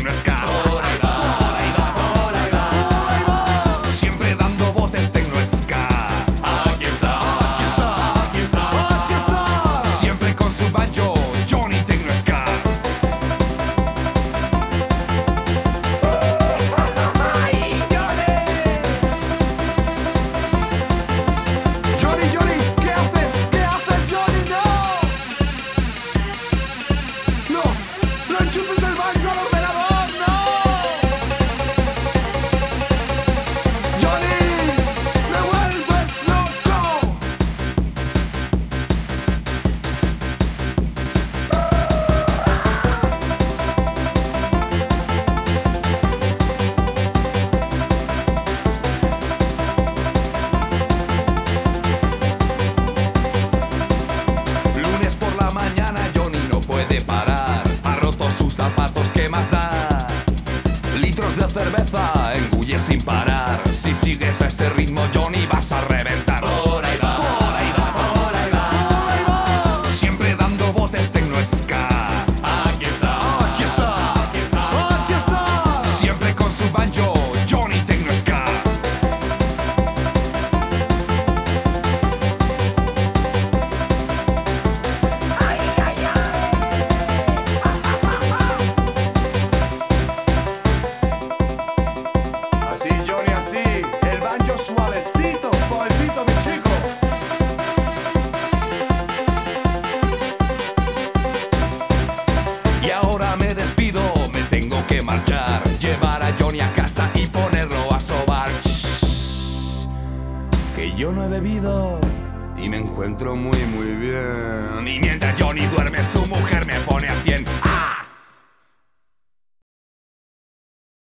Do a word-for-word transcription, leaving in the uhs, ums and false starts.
tecno ska. Por ahí va, por ahí va, por ahí va, por ahí va. Siempre dando botes tecno ska. Aquí está, Aquí está, aquí está, aquí está. Siempre con su banjo, Johnny Tecno Ska. Johnny, Johnny, ¿qué haces? ¿Qué haces, Johnny? ¡No! ¡No! ¡No enchufes el banjo al ordenador! ¡No! ¡Johnny! ¡Me vuelves loco! Lunes por la mañana Johnny no puede parar. Ha roto sus zapatos, ¿qué más da? Litros de cerveza engulle sin parar. Si sigues a este ritmo Johnny vas a reventar. por ahí va, por ahí va, por ahí va. Siempre dando botes tecno ska. Aquí está, Aquí está, aquí está, aquí está. Siempre con su banjo, Johnny Tecno Ska. Así, Johnny, así. El banjo suavecito, suavecito, mi chico. Y ahora me despido, me tengo que marchar. Llevar a Johnny a casa y ponerlo a sobar. Shh, que yo no he bebido y me encuentro muy, muy bien. Y mientras Johnny duerme, su mujer me pone a cien. ¡Ah!